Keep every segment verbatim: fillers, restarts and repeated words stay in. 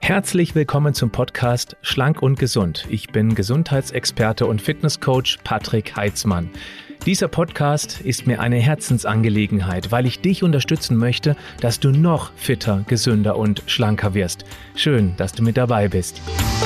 Herzlich willkommen zum Podcast Schlank und Gesund. Ich bin Gesundheitsexperte und Fitnesscoach Patrick Heitzmann. Dieser Podcast ist mir eine Herzensangelegenheit, weil ich dich unterstützen möchte, dass du noch fitter, gesünder und schlanker wirst. Schön, dass du mit dabei bist.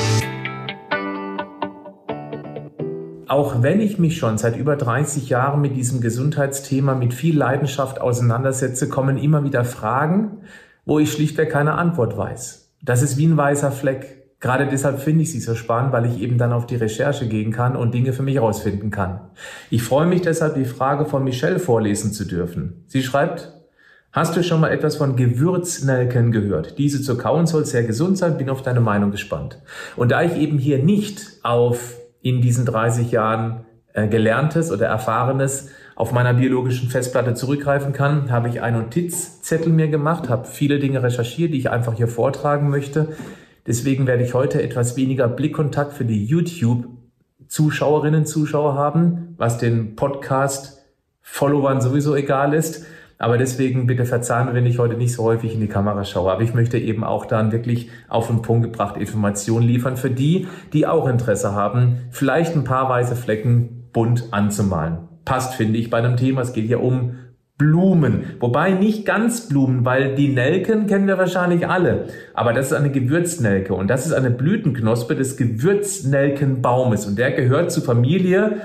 Auch wenn ich mich schon seit über dreißig Jahren mit diesem Gesundheitsthema mit viel Leidenschaft auseinandersetze, kommen immer wieder Fragen, wo ich schlichtweg keine Antwort weiß. Das ist wie ein weißer Fleck. Gerade deshalb finde ich sie so spannend, weil ich eben dann auf die Recherche gehen kann und Dinge für mich herausfinden kann. Ich freue mich deshalb, die Frage von Michelle vorlesen zu dürfen. Sie schreibt: Hast du schon mal etwas von Gewürznelken gehört? Diese zu kauen soll sehr gesund sein, bin auf deine Meinung gespannt. Und da ich eben hier nicht auf in diesen dreißig Jahren äh, Gelerntes oder Erfahrenes auf meiner biologischen Festplatte zurückgreifen kann, habe ich einen Notizzettel mir gemacht, habe viele Dinge recherchiert, die ich einfach hier vortragen möchte. Deswegen werde ich heute etwas weniger Blickkontakt für die YouTube-Zuschauerinnen, Zuschauer haben, was den Podcast-Followern sowieso egal ist. Aber deswegen bitte verzeihen, wenn ich heute nicht so häufig in die Kamera schaue. Aber ich möchte eben auch dann wirklich auf den Punkt gebracht Informationen liefern für die, die auch Interesse haben, vielleicht ein paar weiße Flecken bunt anzumalen. Passt, finde ich, bei einem Thema. Es geht ja um Blumen. Wobei nicht ganz Blumen, weil die Nelken kennen wir wahrscheinlich alle. Aber das ist eine Gewürznelke und das ist eine Blütenknospe des Gewürznelkenbaumes. Und der gehört zur Familie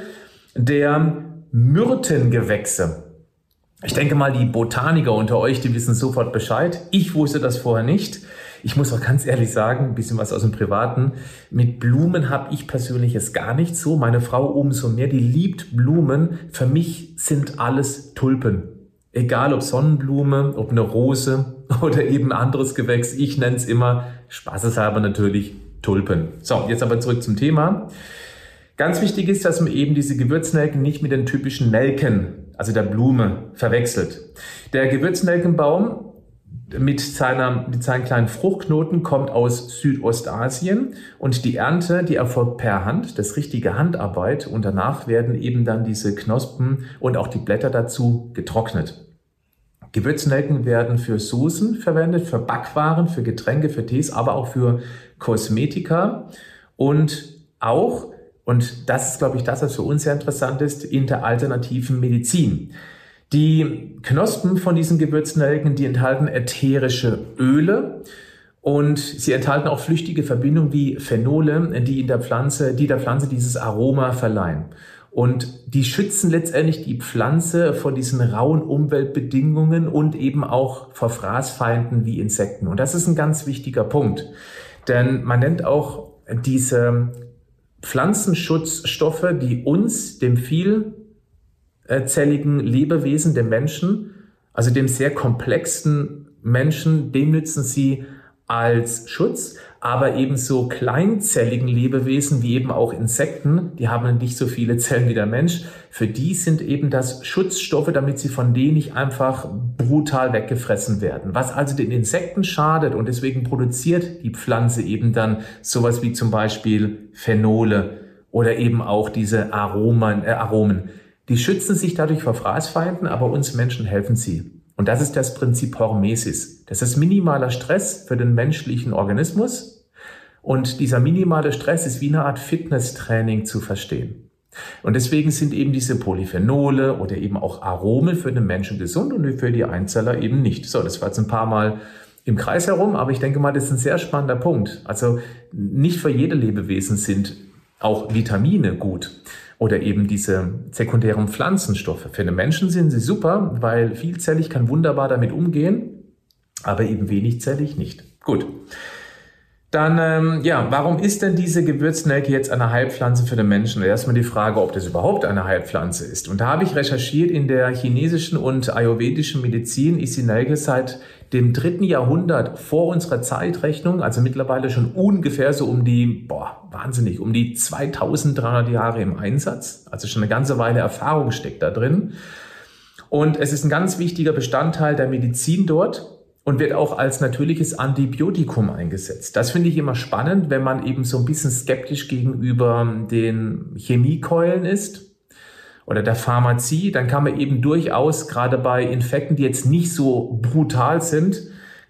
der Myrtengewächse. Ich denke mal, die Botaniker unter euch, die wissen sofort Bescheid. Ich wusste das vorher nicht. Ich muss auch ganz ehrlich sagen, ein bisschen was aus dem Privaten. Mit Blumen habe ich persönlich es gar nicht so. Meine Frau umso mehr, die liebt Blumen. Für mich sind alles Tulpen. Egal ob Sonnenblume, ob eine Rose oder eben ein anderes Gewächs. Ich nenne es immer, spaßeshalber natürlich, Tulpen. So, jetzt aber zurück zum Thema. Ganz wichtig ist, dass man eben diese Gewürznelken nicht mit den typischen Nelken, also der Blume, verwechselt. Der Gewürznelkenbaum mit seiner, mit seinen kleinen Fruchtknoten kommt aus Südostasien und die Ernte, die erfolgt per Hand, das ist richtige Handarbeit und danach werden eben dann diese Knospen und auch die Blätter dazu getrocknet. Gewürznelken werden für Soßen verwendet, für Backwaren, für Getränke, für Tees, aber auch für Kosmetika und auch, und das ist, glaube ich, das, was für uns sehr interessant ist, in der alternativen Medizin. Die Knospen von diesen Gewürznelken, die enthalten ätherische Öle und sie enthalten auch flüchtige Verbindungen wie Phenole, die in der Pflanze, die der Pflanze dieses Aroma verleihen. Und die schützen letztendlich die Pflanze vor diesen rauen Umweltbedingungen und eben auch vor Fraßfeinden wie Insekten. Und das ist ein ganz wichtiger Punkt, denn man nennt auch diese Pflanzenschutzstoffe, die uns, dem viel zelligen Lebewesen, dem Menschen, also dem sehr komplexen Menschen, dem nützen sie als Schutz, aber ebenso kleinzelligen Lebewesen wie eben auch Insekten, die haben nicht so viele Zellen wie der Mensch, für die sind eben das Schutzstoffe, damit sie von denen nicht einfach brutal weggefressen werden. Was also den Insekten schadet und deswegen produziert die Pflanze eben dann sowas wie zum Beispiel Phenole oder eben auch diese Aromen, äh, Aromen. Die schützen sich dadurch vor Fraßfeinden, aber uns Menschen helfen sie. Und das ist das Prinzip Hormesis. Das ist minimaler Stress für den menschlichen Organismus. Und dieser minimale Stress ist wie eine Art Fitnesstraining zu verstehen. Und deswegen sind eben diese Polyphenole oder eben auch Aromen für den Menschen gesund und für die Einzeller eben nicht. So, das war jetzt ein paar Mal im Kreis herum, aber ich denke mal, das ist ein sehr spannender Punkt. Also nicht für jede Lebewesen sind auch Vitamine gut. Oder eben diese sekundären Pflanzenstoffe. Für den Menschen sind sie super, weil vielzellig kann wunderbar damit umgehen, aber eben wenigzellig nicht. Gut. Dann, ähm, ja, warum ist denn diese Gewürznelke jetzt eine Heilpflanze für den Menschen? Erstmal die Frage, ob das überhaupt eine Heilpflanze ist. Und da habe ich recherchiert, in der chinesischen und ayurvedischen Medizin ist die Nelke seit dem dritten Jahrhundert vor unserer Zeitrechnung, also mittlerweile schon ungefähr so um die, boah, wahnsinnig, um die zweitausenddreihundert Jahre im Einsatz. Also schon eine ganze Weile Erfahrung steckt da drin. Und es ist ein ganz wichtiger Bestandteil der Medizin dort und wird auch als natürliches Antibiotikum eingesetzt. Das finde ich immer spannend, wenn man eben so ein bisschen skeptisch gegenüber den Chemiekeulen ist oder der Pharmazie, dann kann man eben durchaus, gerade bei Infekten, die jetzt nicht so brutal sind,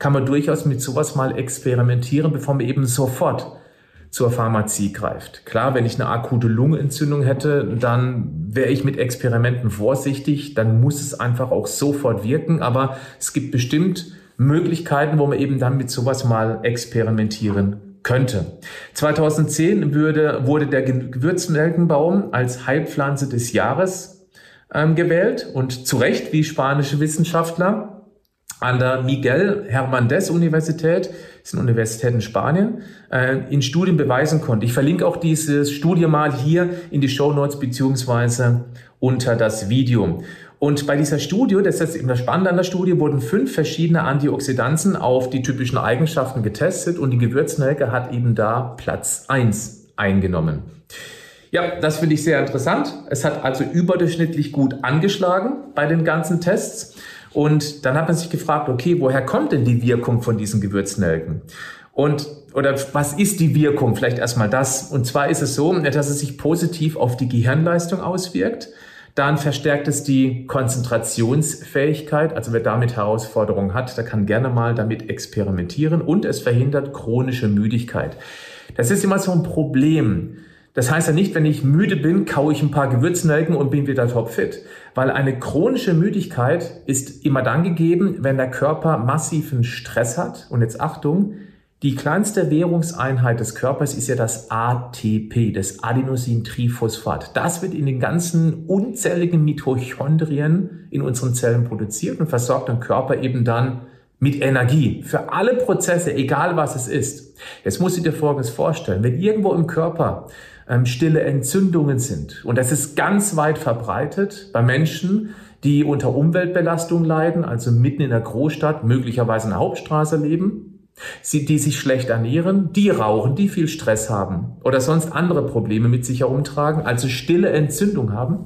kann man durchaus mit sowas mal experimentieren, bevor man eben sofort zur Pharmazie greift. Klar, wenn ich eine akute Lungenentzündung hätte, dann wäre ich mit Experimenten vorsichtig, dann muss es einfach auch sofort wirken, aber es gibt bestimmt Möglichkeiten, wo man eben dann mit sowas mal experimentieren könnte. zweitausendzehn wurde, wurde der Gewürznelkenbaum als Heilpflanze des Jahres ähm, gewählt und zu Recht, wie spanische Wissenschaftler an der Miguel Hernández Universität, das ist eine Universität in Spanien, äh, in Studien beweisen konnte. Ich verlinke auch diese Studie mal hier in die Shownotes beziehungsweise unter das Video. Und bei dieser Studie, das ist eben das Spannende an der Studie, wurden fünf verschiedene Antioxidantien auf die typischen Eigenschaften getestet und die Gewürznelke hat eben da Platz eins eingenommen. Ja, das finde ich sehr interessant. Es hat also überdurchschnittlich gut angeschlagen bei den ganzen Tests. Und dann hat man sich gefragt, okay, woher kommt denn die Wirkung von diesen Gewürznelken? Und, oder was ist die Wirkung? Vielleicht erstmal das. Und zwar ist es so, dass es sich positiv auf die Gehirnleistung auswirkt. Dann verstärkt es die Konzentrationsfähigkeit. Also wer damit Herausforderungen hat, der kann gerne mal damit experimentieren. Und es verhindert chronische Müdigkeit. Das ist immer so ein Problem. Das heißt ja nicht, wenn ich müde bin, kaue ich ein paar Gewürznelken und bin wieder topfit. Weil eine chronische Müdigkeit ist immer dann gegeben, wenn der Körper massiven Stress hat. Und jetzt Achtung, die kleinste Währungseinheit des Körpers ist ja das A T P, das Adenosintriphosphat. Das wird in den ganzen unzähligen Mitochondrien in unseren Zellen produziert und versorgt den Körper eben dann mit Energie für alle Prozesse, egal was es ist. Jetzt musst du dir Folgendes vorstellen. Wenn irgendwo im Körper ähm, stille Entzündungen sind, und das ist ganz weit verbreitet bei Menschen, die unter Umweltbelastung leiden, also mitten in der Großstadt, möglicherweise in der Hauptstraße leben, Sie, die sich schlecht ernähren, die rauchen, die viel Stress haben oder sonst andere Probleme mit sich herumtragen, also stille Entzündung haben,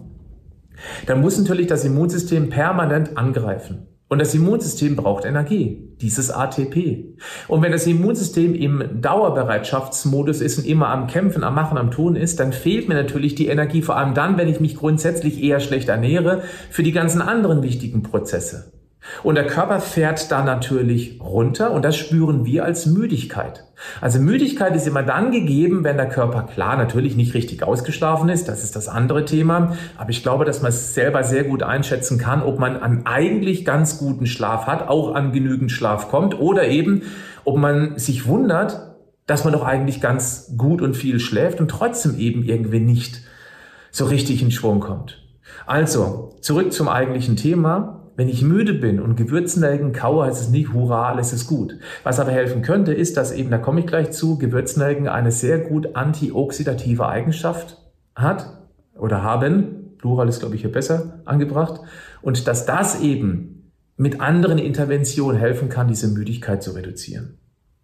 dann muss natürlich das Immunsystem permanent angreifen. Und das Immunsystem braucht Energie, dieses A T P. Und wenn das Immunsystem im Dauerbereitschaftsmodus ist und immer am Kämpfen, am Machen, am Tun ist, dann fehlt mir natürlich die Energie, vor allem dann, wenn ich mich grundsätzlich eher schlecht ernähre, für die ganzen anderen wichtigen Prozesse. Und der Körper fährt da natürlich runter und das spüren wir als Müdigkeit. Also Müdigkeit ist immer dann gegeben, wenn der Körper klar natürlich nicht richtig ausgeschlafen ist. Das ist das andere Thema. Aber ich glaube, dass man es selber sehr gut einschätzen kann, ob man an eigentlich ganz guten Schlaf hat, auch an genügend Schlaf kommt oder eben, ob man sich wundert, dass man doch eigentlich ganz gut und viel schläft und trotzdem eben irgendwie nicht so richtig in Schwung kommt. Also, zurück zum eigentlichen Thema. Wenn ich müde bin und Gewürznelken kaue, heißt es nicht, hurra, alles ist gut. Was aber helfen könnte, ist, dass eben, da komme ich gleich zu, Gewürznelken eine sehr gut antioxidative Eigenschaft hat oder haben. Plural ist, glaube ich, hier besser angebracht. Und dass das eben mit anderen Interventionen helfen kann, diese Müdigkeit zu reduzieren.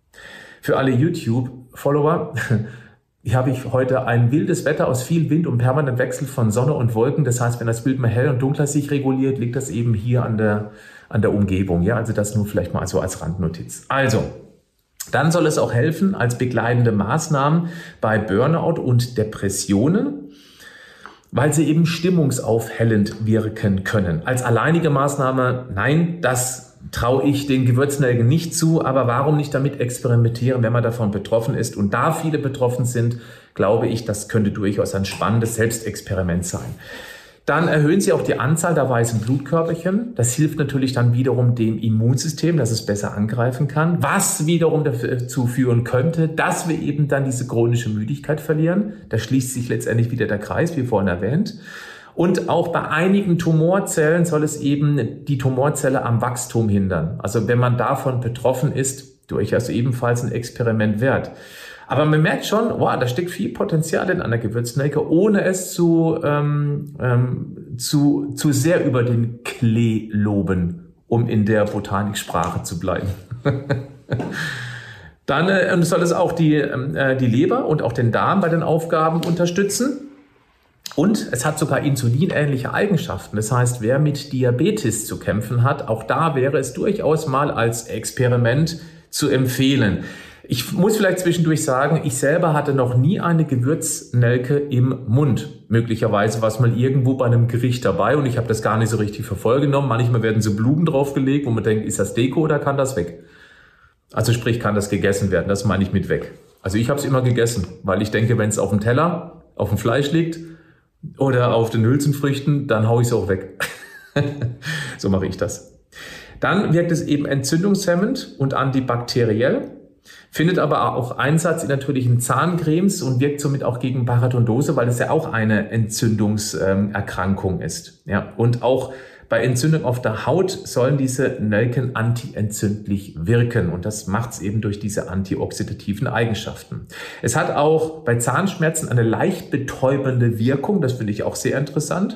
Für alle YouTube-Follower Hier habe ich heute ein wildes Wetter aus viel Wind und permanent Wechsel von Sonne und Wolken. Das heißt, wenn das Bild mal hell und dunkler sich reguliert, liegt das eben hier an der, an der Umgebung. Ja, also das nur vielleicht mal so als Randnotiz. Also, dann soll es auch helfen als begleitende Maßnahmen bei Burnout und Depressionen, weil sie eben stimmungsaufhellend wirken können. Als alleinige Maßnahme, nein, das traue ich den Gewürznelken nicht zu, aber warum nicht damit experimentieren, wenn man davon betroffen ist? Und da viele betroffen sind, glaube ich, das könnte durchaus ein spannendes Selbstexperiment sein. Dann erhöhen sie auch die Anzahl der weißen Blutkörperchen. Das hilft natürlich dann wiederum dem Immunsystem, dass es besser angreifen kann, was wiederum dazu führen könnte, dass wir eben dann diese chronische Müdigkeit verlieren. Da schließt sich letztendlich wieder der Kreis, wie vorhin erwähnt. Und auch bei einigen Tumorzellen soll es eben die Tumorzelle am Wachstum hindern. Also wenn man davon betroffen ist, durchaus ebenfalls ein Experiment wert. Aber man merkt schon, wow, da steckt viel Potenzial in einer Gewürznelke, ohne es zu, ähm, ähm, zu, zu sehr über den Klee loben, um in der Botaniksprache zu bleiben. Dann äh, soll es auch die, äh, die Leber und auch den Darm bei den Aufgaben unterstützen. Und es hat sogar insulinähnliche Eigenschaften. Das heißt, wer mit Diabetes zu kämpfen hat, auch da wäre es durchaus mal als Experiment zu empfehlen. Ich muss vielleicht zwischendurch sagen, ich selber hatte noch nie eine Gewürznelke im Mund. Möglicherweise war es mal irgendwo bei einem Gericht dabei und ich habe das gar nicht so richtig für voll genommen. Manchmal werden so Blumen draufgelegt, wo man denkt, ist das Deko oder kann das weg? Also sprich, kann das gegessen werden, das meine ich mit weg. Also ich habe es immer gegessen, weil ich denke, wenn es auf dem Teller, auf dem Fleisch liegt oder auf den Hülsenfrüchten, dann haue ich es auch weg. So mache ich das. Dann wirkt es eben entzündungshemmend und antibakteriell, findet aber auch Einsatz in natürlichen Zahncremes und wirkt somit auch gegen Parodontose, weil das ja auch eine Entzündungserkrankung ist. Ja, und auch bei Entzündung auf der Haut sollen diese Nelken antientzündlich wirken und das macht es eben durch diese antioxidativen Eigenschaften. Es hat auch bei Zahnschmerzen eine leicht betäubende Wirkung, das finde ich auch sehr interessant.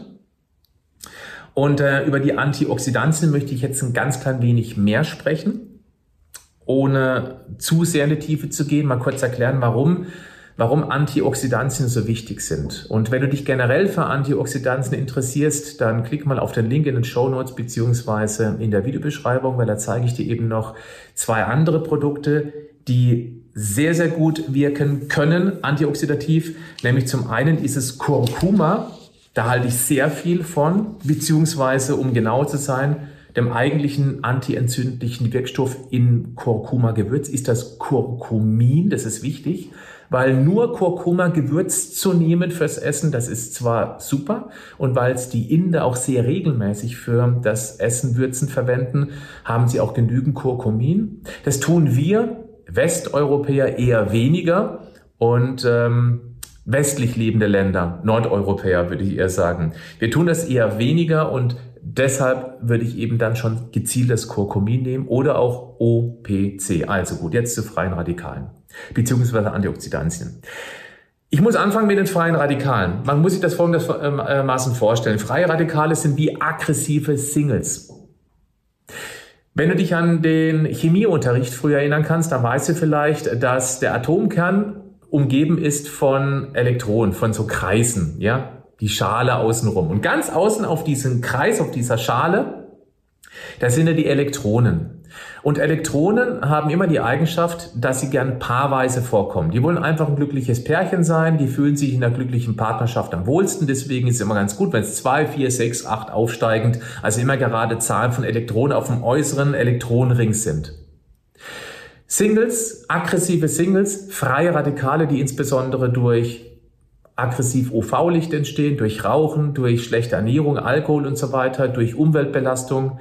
Und äh, über die Antioxidantien möchte ich jetzt ein ganz klein wenig mehr sprechen, ohne zu sehr in die Tiefe zu gehen, mal kurz erklären, warum. warum Antioxidantien so wichtig sind. Und wenn du dich generell für Antioxidantien interessierst, dann klick mal auf den Link in den Shownotes beziehungsweise in der Videobeschreibung, weil da zeige ich dir eben noch zwei andere Produkte, die sehr, sehr gut wirken können, antioxidativ. Nämlich zum einen ist es Kurkuma, da halte ich sehr viel von, beziehungsweise um genau zu sein, dem eigentlichen antientzündlichen Wirkstoff in Kurkuma-Gewürz ist das Kurkumin, das ist wichtig. Weil nur Kurkuma-Gewürz zu nehmen fürs Essen, das ist zwar super und weil es die Inder auch sehr regelmäßig für das Essen, Würzen verwenden, haben sie auch genügend Kurkumin. Das tun wir Westeuropäer eher weniger und ähm, westlich lebende Länder, Nordeuropäer würde ich eher sagen. Wir tun das eher weniger und deshalb würde ich eben dann schon gezielt das Kurkumin nehmen oder auch O P C. Also gut, jetzt zu freien Radikalen beziehungsweise Antioxidantien. Ich muss anfangen mit den freien Radikalen. Man muss sich das folgendermaßen vorstellen. Freie Radikale sind wie aggressive Singles. Wenn du dich an den Chemieunterricht früher erinnern kannst, dann weißt du vielleicht, dass der Atomkern umgeben ist von Elektronen, von so Kreisen, ja, die Schale außenrum. Und ganz außen auf diesem Kreis, auf dieser Schale, da sind ja die Elektronen. Und Elektronen haben immer die Eigenschaft, dass sie gern paarweise vorkommen. Die wollen einfach ein glückliches Pärchen sein, die fühlen sich in einer glücklichen Partnerschaft am wohlsten. Deswegen ist es immer ganz gut, wenn es zwei, vier, sechs, acht aufsteigend, also immer gerade Zahlen von Elektronen auf dem äußeren Elektronenring sind. Singles, aggressive Singles, freie Radikale, die insbesondere durch aggressiv U V-Licht entstehen, durch Rauchen, durch schlechte Ernährung, Alkohol und so weiter, durch Umweltbelastung.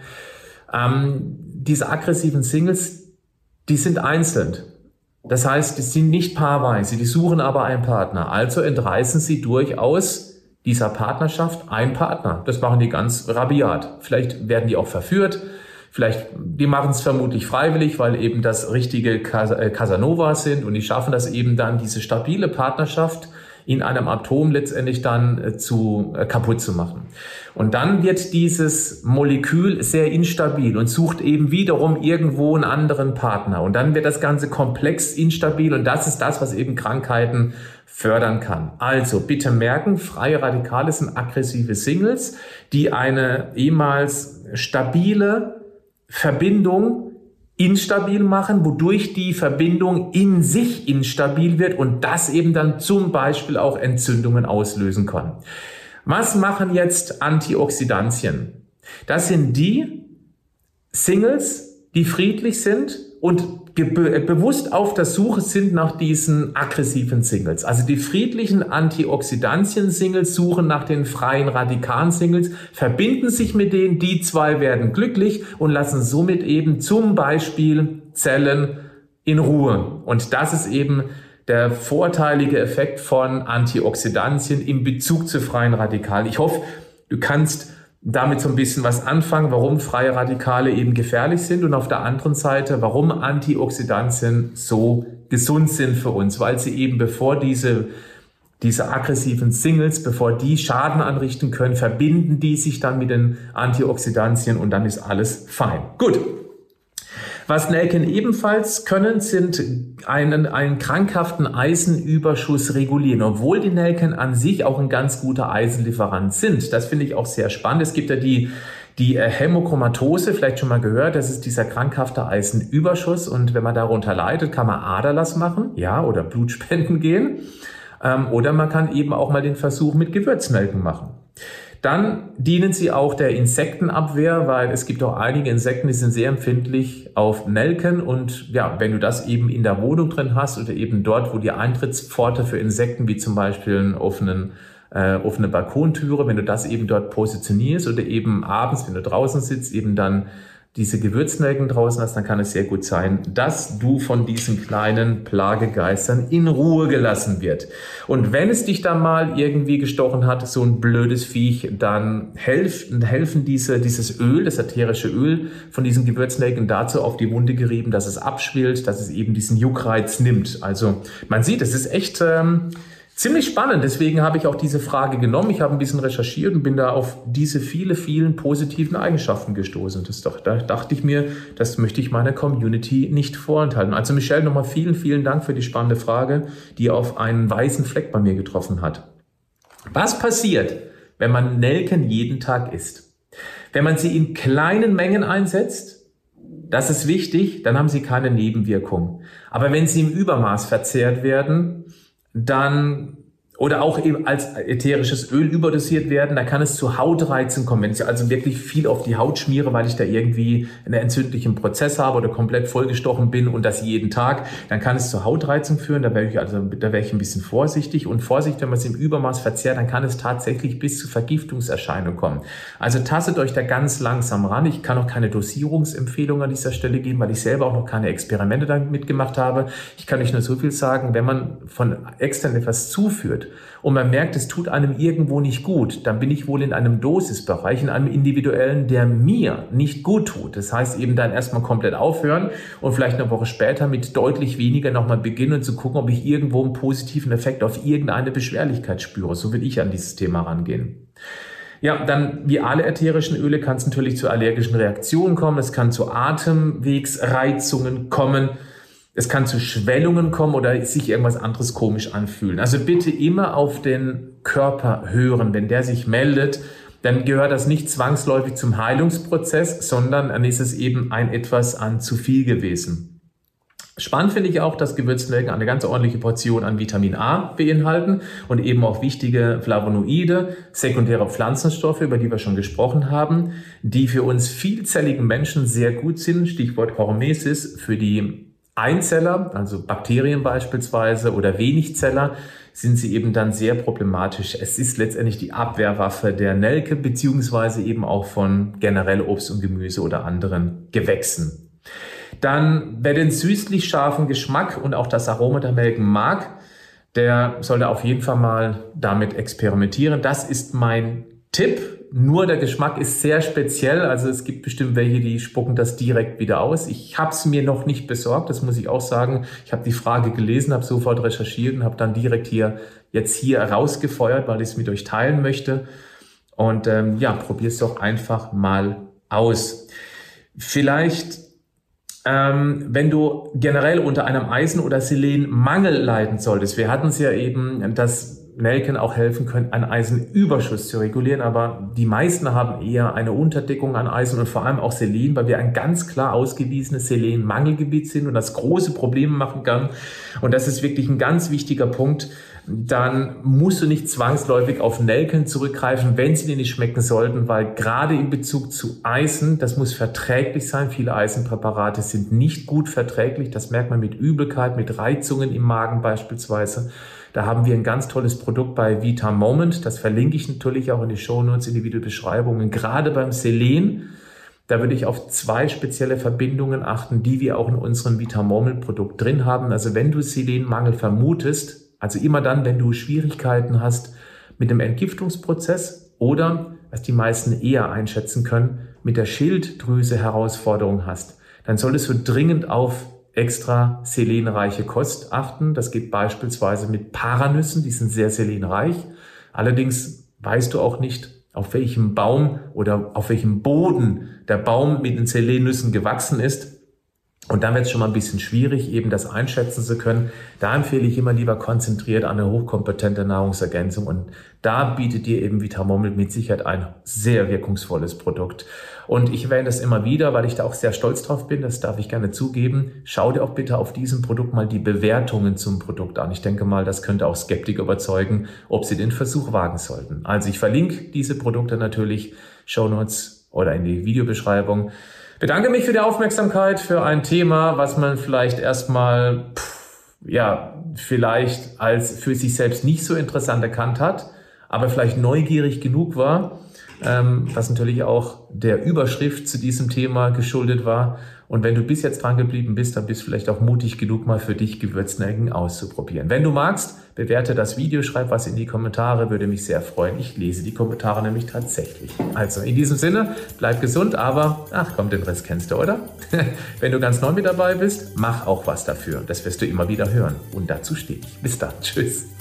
Ähm, diese aggressiven Singles, die sind einzeln. Das heißt, die sind nicht paarweise, die suchen aber einen Partner. Also entreißen sie durchaus dieser Partnerschaft einen Partner. Das machen die ganz rabiat. Vielleicht werden die auch verführt. Vielleicht, die machen es vermutlich freiwillig, weil eben das richtige Casanovas sind und die schaffen das eben dann, diese stabile Partnerschaft in einem Atom letztendlich dann äh, zu äh, kaputt zu machen. Und dann wird dieses Molekül sehr instabil und sucht eben wiederum irgendwo einen anderen Partner. Und dann wird das Ganze komplex instabil und das ist das, was eben Krankheiten fördern kann. Also bitte merken, freie Radikale sind aggressive Singles, die eine ehemals stabile Verbindung instabil machen, wodurch die Verbindung in sich instabil wird und das eben dann zum Beispiel auch Entzündungen auslösen kann. Was machen jetzt Antioxidantien? Das sind die Singles, die friedlich sind und be- bewusst auf der Suche sind nach diesen aggressiven Singles. Also die friedlichen Antioxidantien-Singles suchen nach den freien Radikalen-Singles, verbinden sich mit denen, die zwei werden glücklich und lassen somit eben zum Beispiel Zellen in Ruhe. Und das ist eben der vorteilige Effekt von Antioxidantien in Bezug zu freien Radikalen. Ich hoffe, du kannst damit so ein bisschen was anfangen, warum freie Radikale eben gefährlich sind und auf der anderen Seite, warum Antioxidantien so gesund sind für uns, weil sie eben bevor diese, diese aggressiven Singles, bevor die Schaden anrichten können, verbinden die sich dann mit den Antioxidantien und dann ist alles fein. Gut. Was Nelken ebenfalls können, sind einen, einen krankhaften Eisenüberschuss regulieren, obwohl die Nelken an sich auch ein ganz guter Eisenlieferant sind. Das finde ich auch sehr spannend. Es gibt ja die, die Hämochromatose, vielleicht schon mal gehört, das ist dieser krankhafte Eisenüberschuss und wenn man darunter leidet, kann man Aderlass machen, ja, oder Blutspenden gehen, ähm, oder man kann eben auch mal den Versuch mit Gewürznelken machen. Dann dienen sie auch der Insektenabwehr, weil es gibt auch einige Insekten, die sind sehr empfindlich auf Nelken. Und ja, wenn du das eben in der Wohnung drin hast oder eben dort, wo die Eintrittspforte für Insekten, wie zum Beispiel einen offenen, äh, offene Balkontüre, wenn du das eben dort positionierst oder eben abends, wenn du draußen sitzt, eben dann diese Gewürznelken draußen hast, dann kann es sehr gut sein, dass du von diesen kleinen Plagegeistern in Ruhe gelassen wird. Und wenn es dich dann mal irgendwie gestochen hat, so ein blödes Viech, dann helfen, helfen diese, dieses Öl, das ätherische Öl von diesen Gewürznelken dazu auf die Wunde gerieben, dass es abschwillt, dass es eben diesen Juckreiz nimmt. Also man sieht, es ist echt ähm, ziemlich spannend, deswegen habe ich auch diese Frage genommen. Ich habe ein bisschen recherchiert und bin da auf diese viele, vielen positiven Eigenschaften gestoßen. Das doch, da dachte ich mir, das möchte ich meiner Community nicht vorenthalten. Also Michelle, nochmal vielen, vielen Dank für die spannende Frage, die auf einen weißen Fleck bei mir getroffen hat. Was passiert, wenn man Nelken jeden Tag isst? Wenn man sie in kleinen Mengen einsetzt, das ist wichtig, dann haben sie keine Nebenwirkung. Aber wenn sie im Übermaß verzehrt werden, dann oder auch eben als ätherisches Öl überdosiert werden, da kann es zu Hautreizen kommen. Wenn ich also wirklich viel auf die Haut schmiere, weil ich da irgendwie einen entzündlichen Prozess habe oder komplett vollgestochen bin und das jeden Tag, dann kann es zu Hautreizung führen. Da wäre ich also, da wäre ich ein bisschen vorsichtig. Und Vorsicht, wenn man es im Übermaß verzehrt, dann kann es tatsächlich bis zu Vergiftungserscheinungen kommen. Also tastet euch da ganz langsam ran. Ich kann auch keine Dosierungsempfehlung an dieser Stelle geben, weil ich selber auch noch keine Experimente damit mitgemacht habe. Ich kann euch nur so viel sagen, wenn man von extern etwas zuführt, und man merkt, es tut einem irgendwo nicht gut, dann bin ich wohl in einem Dosisbereich, in einem individuellen, der mir nicht gut tut. Das heißt eben dann erstmal komplett aufhören und vielleicht eine Woche später mit deutlich weniger nochmal beginnen und zu gucken, ob ich irgendwo einen positiven Effekt auf irgendeine Beschwerlichkeit spüre. So will ich an dieses Thema rangehen. Ja, dann wie alle ätherischen Öle kann es natürlich zu allergischen Reaktionen kommen, es kann zu Atemwegsreizungen kommen. Es kann zu Schwellungen kommen oder sich irgendwas anderes komisch anfühlen. Also bitte immer auf den Körper hören. Wenn der sich meldet, dann gehört das nicht zwangsläufig zum Heilungsprozess, sondern dann ist es eben ein etwas an zu viel gewesen. Spannend finde ich auch, dass Gewürznelken eine ganz ordentliche Portion an Vitamin A beinhalten und eben auch wichtige Flavonoide, sekundäre Pflanzenstoffe, über die wir schon gesprochen haben, die für uns vielzelligen Menschen sehr gut sind. Stichwort Hormesis für die Einzeller, also Bakterien beispielsweise oder Wenigzeller, sind sie eben dann sehr problematisch. Es ist letztendlich die Abwehrwaffe der Nelke beziehungsweise eben auch von generell Obst und Gemüse oder anderen Gewächsen. Dann, wer den süßlich scharfen Geschmack und auch das Aroma der Nelken mag, der sollte auf jeden Fall mal damit experimentieren. Das ist mein Tipp. Nur der Geschmack ist sehr speziell, also es gibt bestimmt welche, die spucken das direkt wieder aus. Ich habe es mir noch nicht besorgt, das muss ich auch sagen. Ich habe die Frage gelesen, habe sofort recherchiert und habe dann direkt hier jetzt hier rausgefeuert, weil ich es mit euch teilen möchte. Und ähm, ja, probier es doch einfach mal aus. Vielleicht, ähm, wenn du generell unter einem Eisen- oder Selenmangel leiden solltest. Wir hatten es ja eben, dass Nelken auch helfen können, einen Eisenüberschuss zu regulieren, aber die meisten haben eher eine Unterdeckung an Eisen und vor allem auch Selen, weil wir ein ganz klar ausgewiesenes Selenmangelgebiet sind und das große Probleme machen kann. Und das ist wirklich ein ganz wichtiger Punkt. Dann musst du nicht zwangsläufig auf Nelken zurückgreifen, wenn sie dir nicht schmecken sollten, weil gerade in Bezug zu Eisen, das muss verträglich sein. Viele Eisenpräparate sind nicht gut verträglich. Das merkt man mit Übelkeit, mit Reizungen im Magen beispielsweise. Da haben wir ein ganz tolles Produkt bei Vita Moment. Das verlinke ich natürlich auch in die Shownotes, in die Videobeschreibungen. Gerade beim Selen, da würde ich auf zwei spezielle Verbindungen achten, die wir auch in unserem Vita Moment Produkt drin haben. Also wenn du Selenmangel vermutest, also immer dann, wenn du Schwierigkeiten hast mit dem Entgiftungsprozess oder, was die meisten eher einschätzen können, mit der Schilddrüse Herausforderung hast, dann solltest du dringend auf extra selenreiche Kost achten. Das geht beispielsweise mit Paranüssen, die sind sehr selenreich. Allerdings weißt du auch nicht, auf welchem Baum oder auf welchem Boden der Baum mit den Selennüssen gewachsen ist. Und dann wird es schon mal ein bisschen schwierig, eben das einschätzen zu können. Da empfehle ich immer lieber konzentriert an eine hochkompetente Nahrungsergänzung. Und da bietet dir eben Vitamomil mit Sicherheit ein sehr wirkungsvolles Produkt. Und ich erwähne das immer wieder, weil ich da auch sehr stolz drauf bin. Das darf ich gerne zugeben. Schau dir auch bitte auf diesem Produkt mal die Bewertungen zum Produkt an. Ich denke mal, das könnte auch Skeptiker überzeugen, ob sie den Versuch wagen sollten. Also ich verlinke diese Produkte natürlich, Shownotes oder in die Videobeschreibung. Bedanke mich für die Aufmerksamkeit, für ein Thema, was man vielleicht erstmal, pff, ja, vielleicht als für sich selbst nicht so interessant erkannt hat, aber vielleicht neugierig genug war, ähm, was natürlich auch der Überschrift zu diesem Thema geschuldet war. Und wenn du bis jetzt dran geblieben bist, dann bist du vielleicht auch mutig genug, mal für dich Gewürznelken auszuprobieren. Wenn du magst, bewerte das Video, schreib was in die Kommentare, würde mich sehr freuen. Ich lese die Kommentare nämlich tatsächlich. Also in diesem Sinne, bleib gesund, aber ach komm, den Rest kennst du, oder? Wenn du ganz neu mit dabei bist, mach auch was dafür. Das wirst du immer wieder hören. Und dazu stehe ich. Bis dann. Tschüss.